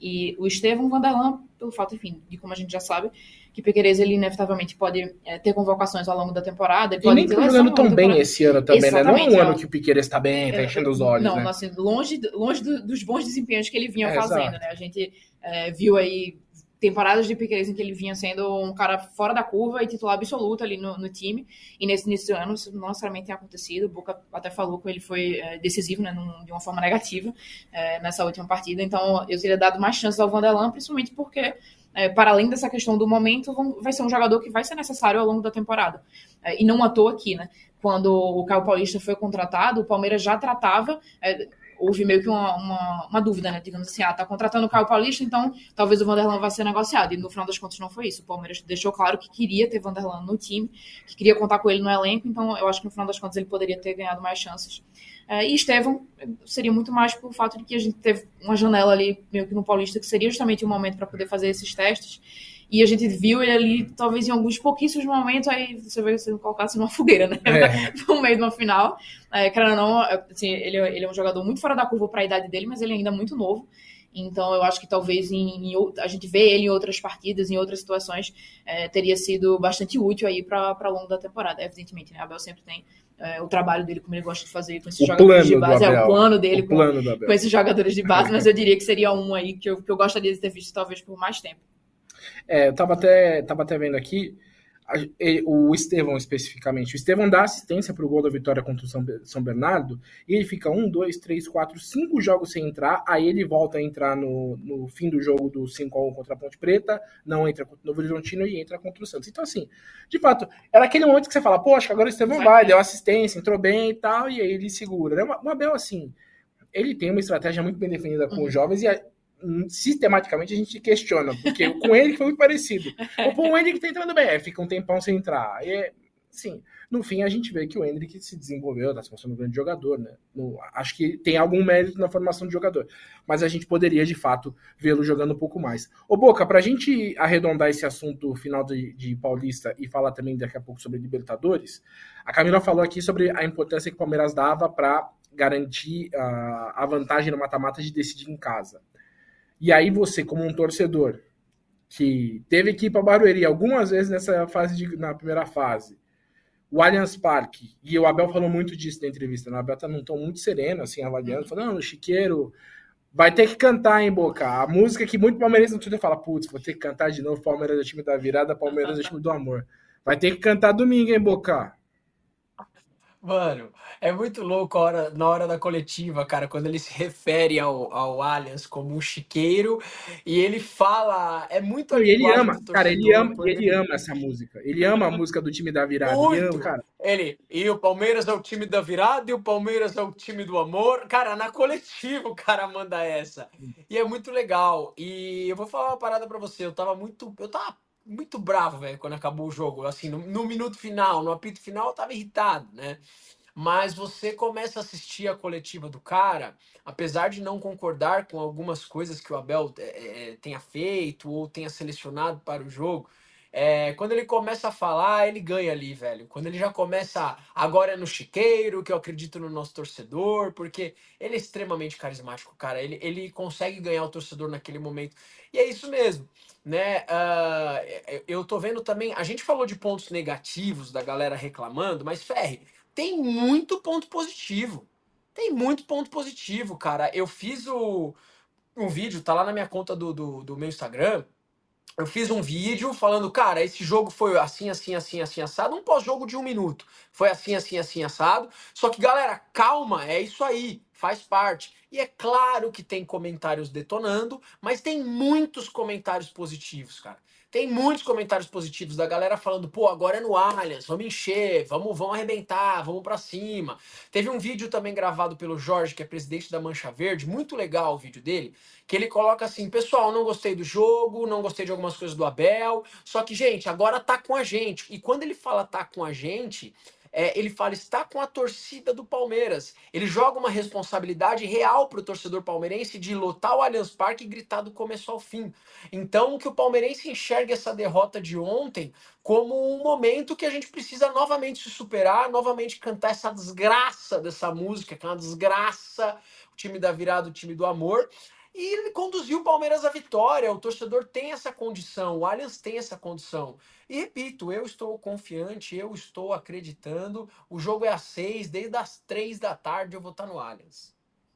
E o Estevão Vanderlan, pelo fato, enfim, de como a gente já sabe, que Piquerez, ele inevitavelmente pode ter convocações ao longo da temporada. Ele e nem tá jogando tão bem esse ano também, exatamente, né? Não é um ano que o Piquerez tá bem, tá enchendo os olhos, não, né? Assim, longe dos bons desempenhos que ele vinha fazendo, exato. né? A gente viu aí temporadas de Piquerez em que ele vinha sendo um cara fora da curva e titular absoluto ali no time, e nesse início do ano isso não necessariamente tem acontecido. O Boca até falou que ele foi decisivo, né, de uma forma negativa nessa última partida, então eu teria dado mais chances ao Vanderlan, principalmente porque para além dessa questão do momento, vai ser um jogador que vai ser necessário ao longo da temporada, e não à toa aqui, né, quando o Caio Paulista foi contratado, o Palmeiras já tratava... houve meio que uma dúvida, né? Digamos assim, tá contratando o Caio Paulista, então talvez o Vanderlan vá ser negociado. E no final das contas não foi isso. O Palmeiras deixou claro que queria ter Vanderlan no time, que queria contar com ele no elenco, então eu acho que no final das contas ele poderia ter ganhado mais chances. E Estevão seria muito mais pelo fato de que a gente teve uma janela ali, meio que no Paulista, que seria justamente o momento para poder fazer esses testes. E a gente viu ele ali, talvez em alguns pouquíssimos momentos, aí você vai sendo colocado assim numa fogueira, né? No meio de uma final. Cara, não, assim, ele é um jogador muito fora da curva para a idade dele, mas ele ainda é muito novo. Então eu acho que talvez a gente vê ele em outras partidas, em outras situações, teria sido bastante útil aí para longo da temporada. Evidentemente, né? Abel sempre tem o trabalho dele, como ele gosta de fazer com esses jogadores de base. O plano dele com esses jogadores de base, mas eu diria que seria um aí que eu gostaria de ter visto talvez por mais tempo. Eu tava até vendo aqui o Estevão especificamente. O Estevão dá assistência pro gol da vitória contra o São Bernardo e ele fica 1, 2, 3, 4, 5 jogos sem entrar, aí ele volta a entrar no fim do jogo do 5-1 contra a Ponte Preta, não entra contra o Novo Horizontino e entra contra o Santos. Então assim, de fato, era aquele momento que você fala, pô, acho que agora o Estevão vai, deu assistência, entrou bem e tal, e aí ele segura, né? O Abel, assim, ele tem uma estratégia muito bem definida com os jovens e sistematicamente a gente questiona, porque com ele foi muito parecido. O Endrick tá entrando bem, fica um tempão sem entrar. Sim, no fim a gente vê que o Endrick se desenvolveu, tá se mostrando um grande jogador, né? Acho que tem algum mérito na formação de jogador, mas a gente poderia de fato vê-lo jogando um pouco mais. Boca, pra gente arredondar esse assunto final de Paulista e falar também daqui a pouco sobre Libertadores, a Camila falou aqui sobre a importância que o Palmeiras dava para garantir a vantagem no mata-mata de decidir em casa. E aí você, como um torcedor que teve que ir para Barueri algumas vezes na primeira fase, o Allianz Parque, e o Abel falou muito disso na entrevista, né? O Abel tá num tom muito sereno, assim, avaliando, falando, não, o Chiqueiro vai ter que cantar, hein, Boca? A música que muito palmeirense no Twitter fala, putz, vou ter que cantar de novo, Palmeiras é o time da virada, Palmeiras é o time do amor. Vai ter que cantar domingo, hein, Boca? Mano, é muito louco na hora da coletiva, cara, quando ele se refere ao Allianz como um chiqueiro e ele fala, é muito a linguagem do torcedor. Cara, ele ama essa música. Ele ama a música do time da virada. Muito. Ele ama, cara. E o Palmeiras é o time da virada e o Palmeiras é o time do amor. Cara, na coletiva o cara manda essa. E é muito legal. E eu vou falar uma parada pra você, eu tava muito bravo, velho, quando acabou o jogo. Assim, no minuto final, no apito final, eu tava irritado, né? Mas você começa a assistir a coletiva do cara, apesar de não concordar com algumas coisas que o Abel tenha feito ou tenha selecionado para o jogo, quando ele começa a falar, ele ganha ali, velho. Quando ele já começa, agora é no chiqueiro, que eu acredito no nosso torcedor, porque ele é extremamente carismático, cara. Ele consegue ganhar o torcedor naquele momento. E é isso mesmo, né? Eu tô vendo também, a gente falou de pontos negativos da galera reclamando, mas Ferri, tem muito ponto positivo. Tem muito ponto positivo, cara. Eu fiz um vídeo, tá lá na minha conta do meu Instagram. Eu fiz um vídeo falando, cara, esse jogo foi assim, assim, assim, assim, assado. Um pós-jogo de 1 minuto. Foi assim, assim, assim, assado. Só que, galera, calma, é isso aí. Faz parte. E é claro que tem comentários detonando, mas tem muitos comentários positivos, cara. Tem muitos comentários positivos da galera falando, pô, agora é no Allianz, vamos encher, vamos arrebentar, vamos pra cima. Teve um vídeo também gravado pelo Jorge, que é presidente da Mancha Verde, muito legal o vídeo dele, que ele coloca assim, pessoal, não gostei do jogo, não gostei de algumas coisas do Abel, só que, gente, agora tá com a gente. E quando ele fala tá com a gente, ele fala, está com a torcida do Palmeiras. Ele joga uma responsabilidade real para o torcedor palmeirense de lotar o Allianz Parque e gritar do começo ao fim. Então, que o palmeirense enxergue essa derrota de ontem como um momento que a gente precisa novamente se superar, novamente cantar essa desgraça dessa música, que é uma desgraça, o time da virada, o time do amor. e ele conduziu o Palmeiras à vitória. O torcedor tem essa condição, o Allianz tem essa condição. E repito, eu estou confiante, eu estou acreditando. O jogo é às 6, desde as 3 da tarde eu vou estar no Allianz.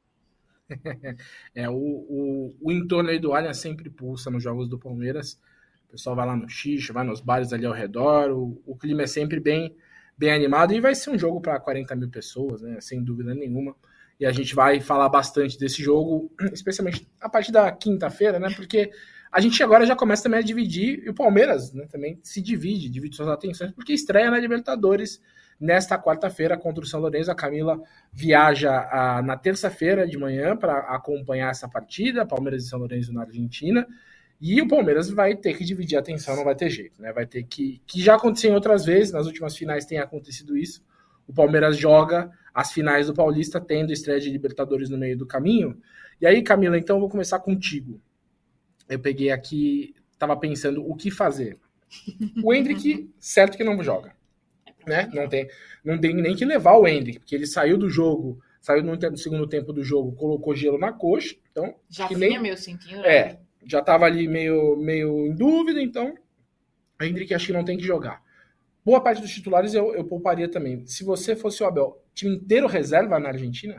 O entorno aí do Allianz sempre pulsa nos jogos do Palmeiras. O pessoal vai lá no xixi, vai nos bares ali ao redor. O clima é sempre bem animado e vai ser um jogo para 40 mil pessoas, né? Sem dúvida nenhuma. E a gente vai falar bastante desse jogo, especialmente a partir da quinta-feira, né? Porque a gente agora já começa também a dividir, e o Palmeiras, né, também se divide suas atenções, porque estreia na Libertadores nesta quarta-feira contra o São Lourenço. A Camila viaja na terça-feira de manhã para acompanhar essa partida, Palmeiras e São Lourenço na Argentina. E o Palmeiras vai ter que dividir a atenção, não vai ter jeito, né? Vai ter que já aconteceu em outras vezes, nas últimas finais tem acontecido isso. O Palmeiras joga as finais do Paulista, tendo estreia de Libertadores no meio do caminho. E aí, Camila, então eu vou começar contigo. Eu peguei aqui, tava pensando o que fazer. O Endrick, certo que não joga, né? Não tem nem que levar o Endrick, porque ele saiu do jogo, saiu no segundo tempo do jogo, colocou gelo na coxa, então... Já vinha meio sentindo, né? É, já tava ali meio em dúvida, então o Endrick acho que não tem que jogar. Boa parte dos titulares eu pouparia também. Se você fosse o Abel, time inteiro reserva na Argentina?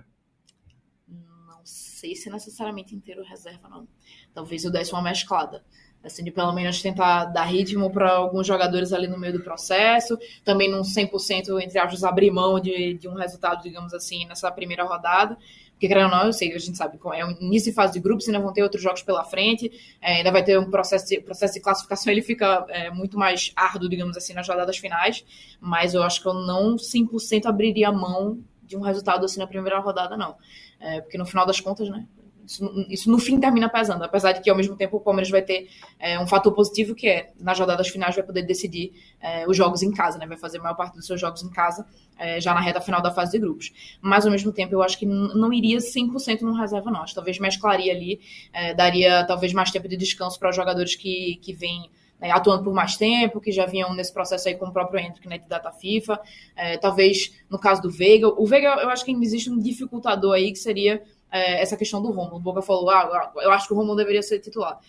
Não sei se necessariamente inteiro reserva, não. Talvez eu desse uma mesclada. Assim, de pelo menos tentar dar ritmo para alguns jogadores ali no meio do processo. Também num 100%, entre aspas, abrir mão de um resultado, digamos assim, nessa primeira rodada. Porque, querendo ou não, eu sei, a gente sabe, é um início e fase de grupos, ainda vão ter outros jogos pela frente, ainda vai ter um processo de classificação, ele fica muito mais árduo, digamos assim, nas rodadas finais, mas eu acho que eu não 100% abriria mão de um resultado assim na primeira rodada, não. Porque no final das contas, né, isso no fim termina pesando, apesar de que ao mesmo tempo o Palmeiras vai ter um fator positivo, que é, nas rodadas finais vai poder decidir os jogos em casa, né? Vai fazer a maior parte dos seus jogos em casa, já na reta final da fase de grupos. Mas ao mesmo tempo eu acho que não iria 100% no reserva, não. Acho que talvez mesclaria ali, daria talvez mais tempo de descanso para os jogadores que vêm, né, atuando por mais tempo, que já vinham nesse processo aí com o próprio Endrick, né, de data FIFA. Talvez no caso do Veiga. O Veiga, eu acho que ainda existe um dificultador aí, que seria essa questão do Romulo. O Boca falou, eu acho que o Romulo deveria ser titular.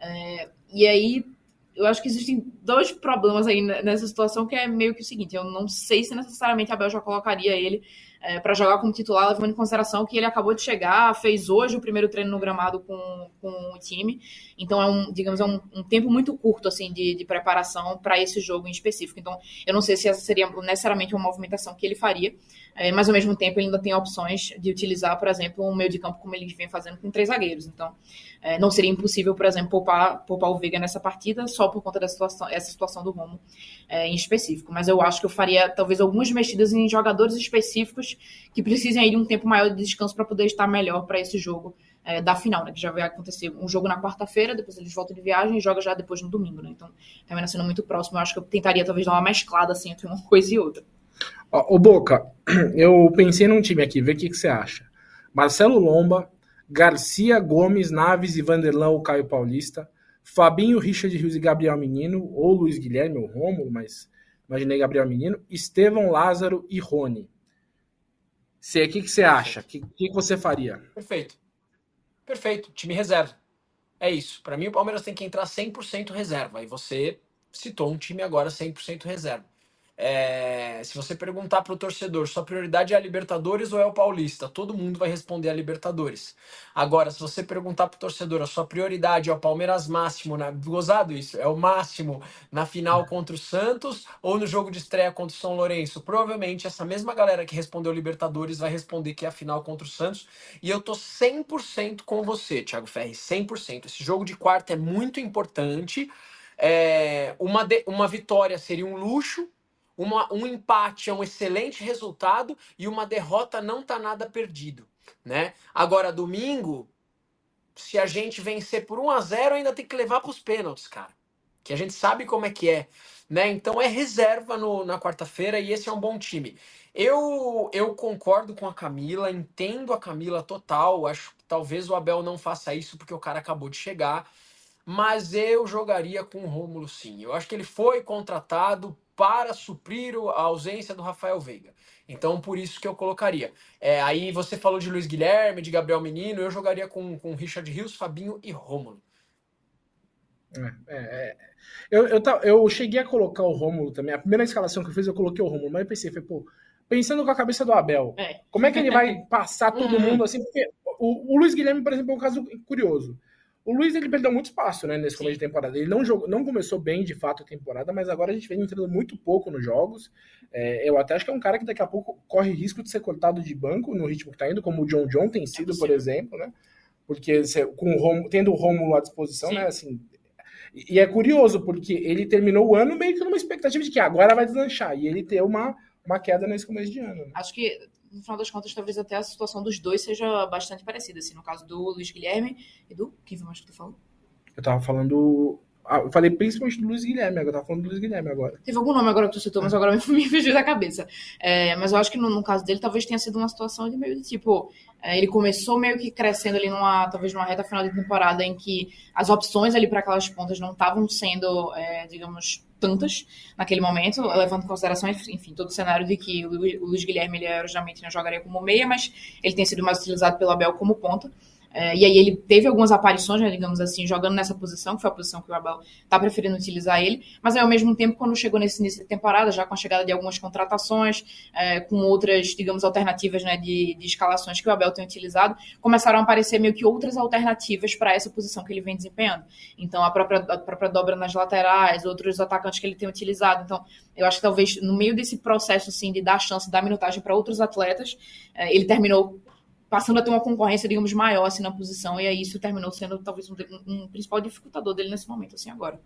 E aí, eu acho que existem dois problemas aí nessa situação, que é meio que o seguinte: eu não sei se necessariamente a Abel já colocaria ele para jogar como titular, levando em consideração que ele acabou de chegar, fez hoje o primeiro treino no gramado com o time, então é um tempo muito curto assim de preparação para esse jogo em específico. Então eu não sei se essa seria necessariamente uma movimentação que ele faria, mas ao mesmo tempo ele ainda tem opções de utilizar, por exemplo, um meio de campo como ele vem fazendo com 3 zagueiros. Então não seria impossível, por exemplo, poupar o Veiga nessa partida só por conta essa situação do Romo em específico. Mas eu acho que eu faria talvez algumas mexidas em jogadores específicos que precisem aí de um tempo maior de descanso para poder estar melhor para esse jogo da final, né? Que já vai acontecer um jogo na quarta-feira, depois eles voltam de viagem e joga já depois no domingo, né? Então, também sendo muito próximo, eu acho que eu tentaria talvez dar uma mesclada assim entre uma coisa e outra. Ô Boca, eu pensei num time aqui, vê o que você acha. Marcelo Lomba, Garcia, Gomes, Naves e Vanderlan ou Caio Paulista, Fabinho, Richard Rios e Gabriel Menino, ou Luiz Guilherme ou Rômulo, mas imaginei Gabriel Menino, Estevão, Lázaro e Rony. O que você acha? O que você faria? Perfeito, time reserva. É isso. Para mim, o Palmeiras tem que entrar 100% reserva. E você citou um time agora 100% reserva. Se você perguntar para o torcedor, sua prioridade é a Libertadores ou é o Paulista? Todo mundo vai responder a Libertadores. Agora, se você perguntar para o torcedor, a sua prioridade é o Palmeiras máximo, gozado isso, é o máximo na final contra o Santos ou no jogo de estreia contra o São Lourenço? Provavelmente essa mesma galera que respondeu Libertadores vai responder que é a final contra o Santos. E eu tô 100% com você, Thiago Ferri, 100%. Esse jogo de quarta é muito importante. Uma vitória seria um luxo. Um empate é um excelente resultado e uma derrota não tá nada perdido, né? Agora, domingo, se a gente vencer por 1-0, ainda tem que levar para os pênaltis, cara. Que a gente sabe como é que é, né? Então é reserva na quarta-feira e esse é um bom time. Eu concordo com a Camila, entendo a Camila total. Acho que talvez o Abel não faça isso porque o cara acabou de chegar, mas eu jogaria com o Rômulo sim. Eu acho que ele foi contratado para suprir a ausência do Rafael Veiga. Então, por isso que eu colocaria. Aí você falou de Luiz Guilherme, de Gabriel Menino, eu jogaria com Richard Rios, Fabinho e Rômulo. Eu cheguei a colocar o Rômulo também. A primeira escalação que eu fiz, eu coloquei o Rômulo, mas eu pensei, pensando com a cabeça do Abel, como é que ele vai passar todo mundo assim? Porque o Luiz Guilherme, por exemplo, é um caso curioso. O Luiz, ele perdeu muito espaço, né, nesse começo de temporada. Ele não começou bem, de fato, a temporada, mas agora a gente vem entrando muito pouco nos jogos. Eu até acho que é um cara que daqui a pouco corre risco de ser cortado de banco no ritmo que tá indo, como o John tem sido, por exemplo, né? Porque tendo o Rômulo à disposição, né, assim... E é curioso, porque ele terminou o ano meio que numa expectativa de que agora vai deslanchar, e ele ter uma queda nesse começo de ano. Né? Acho que, no final das contas, talvez até a situação dos dois seja bastante parecida, assim, no caso do Luiz Guilherme e do... Quem foi mais que tu falou? Eu tava falando... eu falei principalmente do Luiz Guilherme, eu tava falando do Luiz Guilherme agora. Teve algum nome agora que tu citou, mas agora me fugiu da cabeça. Mas eu acho que no caso dele, talvez tenha sido uma situação de meio de tipo... ele começou meio que crescendo ali talvez numa reta final de temporada em que as opções ali para aquelas pontas não estavam sendo, digamos, tantas naquele momento, levando em consideração, enfim, todo o cenário de que o Luiz Guilherme, ele originalmente não jogaria como meia, mas ele tem sido mais utilizado pelo Abel como ponta. E aí ele teve algumas aparições, né, digamos assim, jogando nessa posição, que foi a posição que o Abel está preferindo utilizar ele, mas aí, ao mesmo tempo, quando chegou nesse início de temporada, já com a chegada de algumas contratações, com outras, digamos, alternativas, né, de escalações que o Abel tem utilizado, começaram a aparecer meio que outras alternativas para essa posição que ele vem desempenhando. Então, a própria dobra nas laterais, outros atacantes que ele tem utilizado. Então, eu acho que talvez no meio desse processo, assim, de dar chance, dar minutagem para outros atletas, ele terminou passando a ter uma concorrência, digamos, maior assim, na posição, e aí isso terminou sendo talvez um principal dificultador dele nesse momento, assim, agora.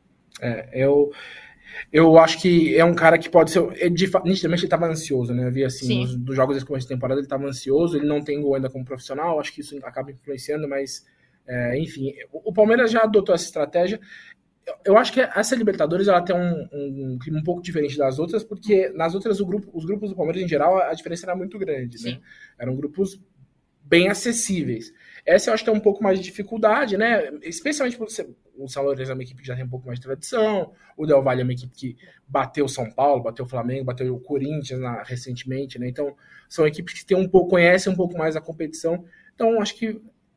Eu acho que é um cara que pode ser... Nitidamente ele estava ansioso, né? Eu vi assim, dos jogos desse começo de temporada ele estava ansioso, ele não tem gol ainda como profissional, acho que isso acaba influenciando, mas enfim, o Palmeiras já adotou essa estratégia. Eu acho que essa Libertadores ela tem um clima um pouco diferente das outras, porque nas outras os grupos do Palmeiras em geral a diferença era muito grande, né? Eram grupos bem acessíveis. Essa eu acho que tem um pouco mais de dificuldade, né? Especialmente por o São Lourenço é uma equipe que já tem um pouco mais de tradição, o Del Valle é uma equipe que bateu o São Paulo, bateu o Flamengo, bateu o Corinthians recentemente, né? Então são equipes que conhecem um pouco mais a competição. Então acho que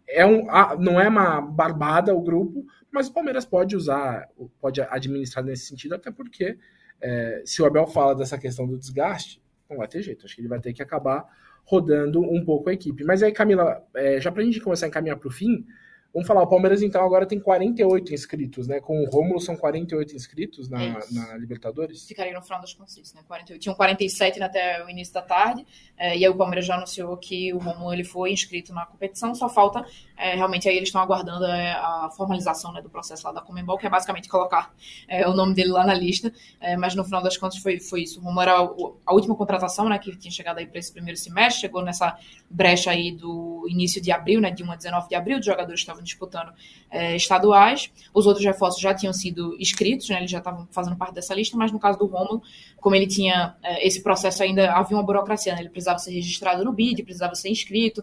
não é uma barbada o grupo, mas o Palmeiras pode administrar nesse sentido, até porque se o Abel fala dessa questão do desgaste, não vai ter jeito. Acho que ele vai ter que acabar rodando um pouco a equipe. Mas aí, Camila, já pra gente começar a encaminhar pro fim, vamos falar, o Palmeiras então agora tem 48 inscritos, né? Com o Rômulo são 48 inscritos na Libertadores. Ficaria no final das contas isso, né? 48. Tinham 47 até o início da tarde, e aí o Palmeiras já anunciou que o Rômulo ele foi inscrito na competição, só falta, realmente aí eles estão aguardando a formalização, né, do processo lá da Conmebol, que é basicamente colocar o nome dele lá na lista, mas no final das contas foi isso. O Rômulo era a última contratação, né, que tinha chegado aí para esse primeiro semestre, chegou nessa brecha aí do início de abril, né, de 1 a 19 de abril, os jogadores estavam disputando estaduais, os outros reforços já tinham sido inscritos, né, eles já estavam fazendo parte dessa lista, mas no caso do Rômulo, como ele tinha esse processo ainda, havia uma burocracia, né, ele precisava ser registrado no BID, precisava ser inscrito,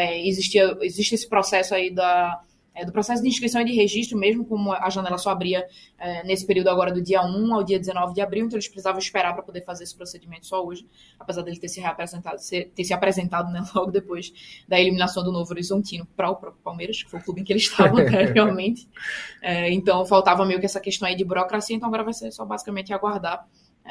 existe esse processo aí do processo de inscrição e de registro, mesmo como a janela só abria nesse período agora do dia 1 ao dia 19 de abril, então eles precisavam esperar para poder fazer esse procedimento só hoje, apesar dele ter se apresentado, né, logo depois da eliminação do Novo Horizontino para o próprio Palmeiras, que foi o clube em que ele estava anteriormente. Então faltava meio que essa questão aí de burocracia, então agora vai ser só basicamente aguardar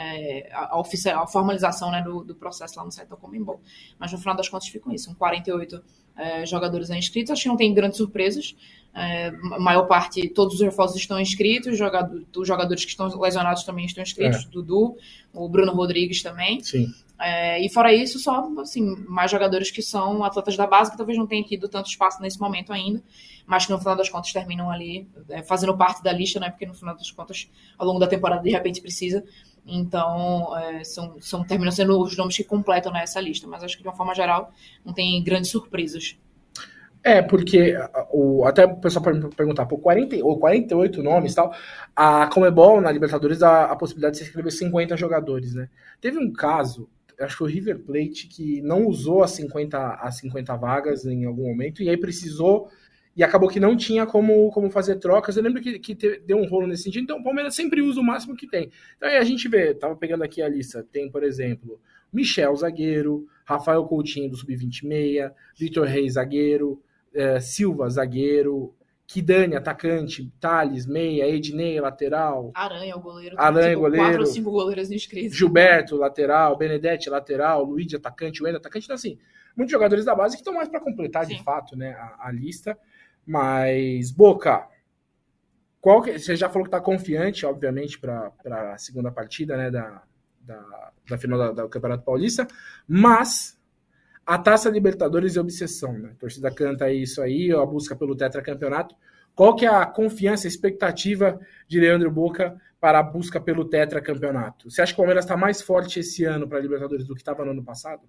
a formalização, né, do processo lá no site da Conmebol. Mas no final das contas ficam isso, são 48 jogadores inscritos, acho que não tem grandes surpresas, a maior parte, todos os reforços estão inscritos, os jogadores que estão lesionados também estão inscritos, Dudu, o Bruno Rodrigues também. Sim. E fora isso, só assim, mais jogadores que são atletas da base, que talvez não tenham tido tanto espaço nesse momento ainda, mas que no final das contas terminam ali fazendo parte da lista, né? Porque no final das contas, ao longo da temporada, de repente precisa. Então, terminam sendo os nomes que completam, né, essa lista. Mas acho que, de uma forma geral, não tem grandes surpresas. Porque até o pessoal pode perguntar, 48 nomes e tal, a Conmebol na Libertadores dá a possibilidade de se inscrever 50 jogadores, né? Teve um caso, acho que o River Plate, que não usou as 50 vagas em algum momento, e aí precisou e acabou que não tinha como fazer trocas. Eu lembro que deu um rolo nesse sentido, então o Palmeiras sempre usa o máximo que tem. Então aí a gente vê, tava pegando aqui a lista, tem, por exemplo, Michel, zagueiro, Rafael Coutinho, do Sub-26, Vitor Reis, zagueiro, Silva, zagueiro, Kidani, atacante, Thales, meia, Ednei, lateral. Aranha, o goleiro. Aranha, goleiro. 4 ou 5 goleiros inscritos. Gilberto, lateral, Benedetti, lateral, Luiz, atacante, Wendel, atacante. Então, assim, muitos jogadores da base que estão mais para completar, de fato, né, a lista. Mas, Boca, você já falou que está confiante, obviamente, para a segunda partida, né, da final do Campeonato Paulista, mas a Taça Libertadores é obsessão, né? A torcida canta isso aí, a busca pelo tetracampeonato. Qual que é a confiança, a expectativa de Leandro Boca para a busca pelo tetracampeonato? Você acha que o Palmeiras está mais forte esse ano para a Libertadores do que estava no ano passado?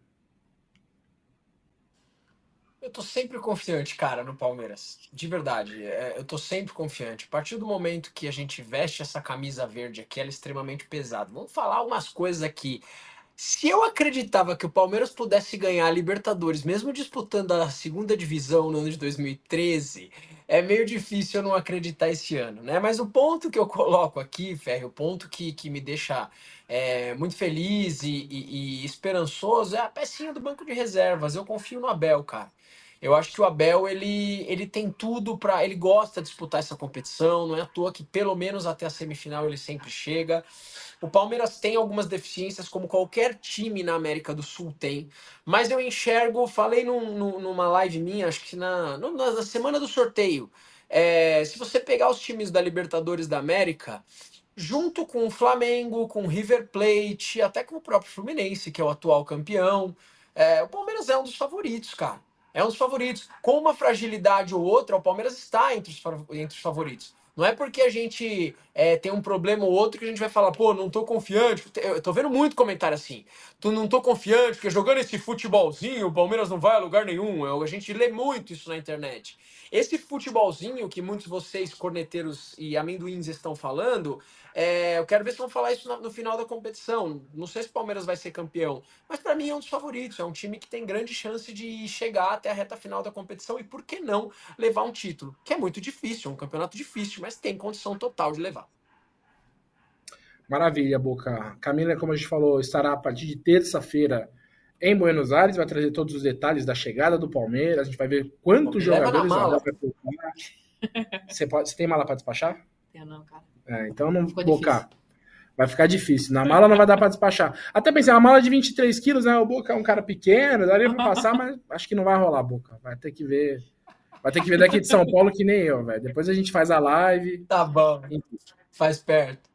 Eu tô sempre confiante, cara, no Palmeiras. De verdade, eu tô sempre confiante. A partir do momento que a gente veste essa camisa verde aqui, ela é extremamente pesada. Vamos falar algumas coisas aqui. Se eu acreditava que o Palmeiras pudesse ganhar a Libertadores, mesmo disputando a segunda divisão no ano de 2013, é meio difícil eu não acreditar esse ano, né? Mas o ponto que eu coloco aqui, Ferro, o ponto que me deixa muito feliz e esperançoso é a pecinha do banco de reservas. Eu confio no Abel, cara. Eu acho que o Abel, ele tem tudo para... Ele gosta de disputar essa competição, não é à toa que pelo menos até a semifinal ele sempre chega. O Palmeiras tem algumas deficiências, como qualquer time na América do Sul tem, mas eu enxergo, falei numa live minha, acho que na semana do sorteio, se você pegar os times da Libertadores da América, junto com o Flamengo, com o River Plate, até com o próprio Fluminense, que é o atual campeão, o Palmeiras é um dos favoritos, cara. É um dos favoritos. Com uma fragilidade ou outra, o Palmeiras está entre os favoritos. Não é porque a gente tem um problema ou outro que a gente vai falar, pô, não tô confiante. Eu tô vendo muito comentário assim. Tu não tô confiante, porque jogando esse futebolzinho, o Palmeiras não vai a lugar nenhum. A gente lê muito isso na internet. Esse futebolzinho que muitos de vocês, corneteiros e amendoins, estão falando, eu quero ver se vão falar isso no final da competição. Não sei se o Palmeiras vai ser campeão, mas para mim é um dos favoritos. É um time que tem grande chance de chegar até a reta final da competição e, por que não, levar um título, que é muito difícil, é um campeonato difícil, mas tem condição total de levar. Maravilha, Boca. Camila, como a gente falou, estará a partir de terça-feira em Buenos Aires, vai trazer todos os detalhes da chegada do Palmeiras, a gente vai ver quantos jogadores a vai colocar. Você tem mala para despachar? Eu não, cara. Então não vou Boca. Vai ficar difícil. Na mala não vai dar para despachar. Até pensei, uma mala de 23 quilos, né? O Boca é um cara pequeno, daria para passar, mas acho que não vai rolar, Boca. Vai ter que ver daqui de São Paulo que nem eu, velho. Depois a gente faz a live. Tá bom. Faz perto.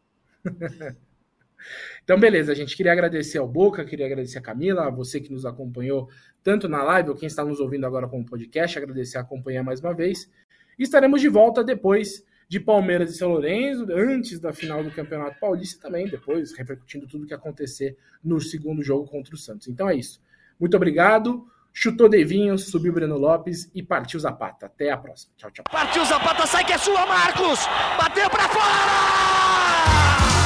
Então, beleza, gente. Queria agradecer ao Boca, queria agradecer a Camila, a você que nos acompanhou tanto na live ou quem está nos ouvindo agora como podcast, agradecer a acompanhar mais uma vez. E estaremos de volta depois de Palmeiras e São Lourenço, antes da final do Campeonato Paulista e também depois repercutindo tudo o que acontecer no segundo jogo contra o Santos. Então é isso. Muito obrigado. Chutou Devinho, subiu Breno Lopes e partiu Zapata. Até a próxima. Tchau, tchau. Partiu Zapata, sai que é sua, Marcos! Bateu pra fora!